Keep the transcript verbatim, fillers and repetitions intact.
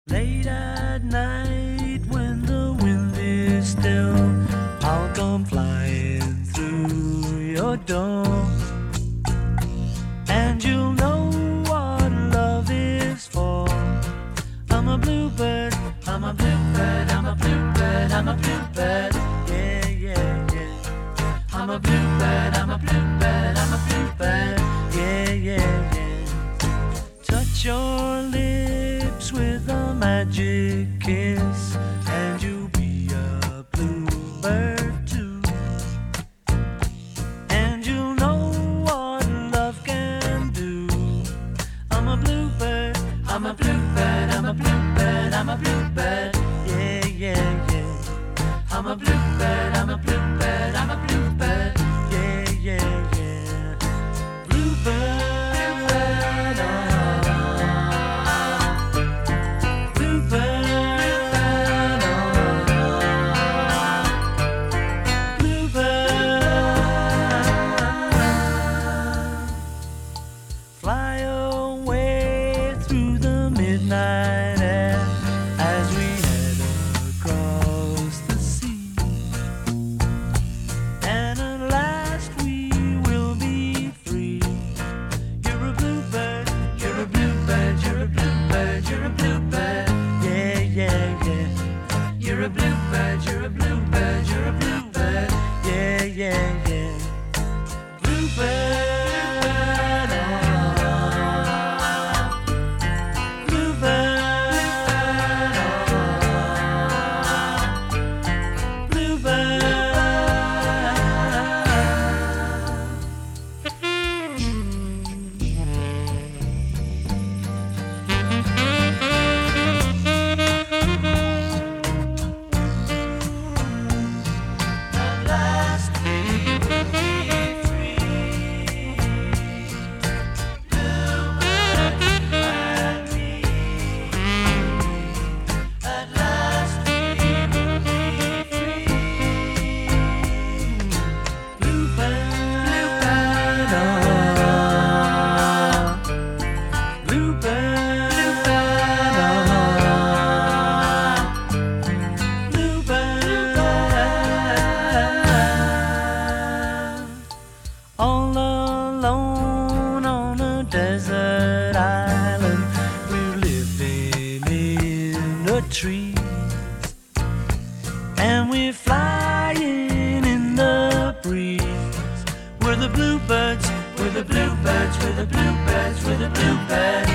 Late at night when the wind is still, I'll come flying through your door, and you'll know what love is for. I'm a bluebird, I'm a bluebird, I'm a bluebird, I'm a bluebird, yeah, yeah, yeah. I'm a bluebird, I'm a bluebird, I'm a bluebird, yeah, yeah, yeah. Touch your lips with a magic kiss, and you'll be a bluebird too. And you'll know what love can do. I'm a bluebird, I'm a bluebird, I'm a bluebird, I'm a bluebird, yeah, yeah, yeah. I'm a bluebird, I'm a bluebird, I'm a bluebird, yeah, yeah, yeah. Bluebird. Fly away through the midnight air as we head across the sea, and at last we will be free. You're a bluebird, you're a bluebird, you're a bluebird, you're a bluebird, yeah, yeah, yeah. You're a bluebird, you're a bluebird, you're a bluebird, yeah, yeah, yeah. Bluebird. All alone on a desert island, we're living in a tree, and we're flying in the breeze. We're the bluebirds, we're the bluebirds, we're the bluebirds, we're the bluebirds.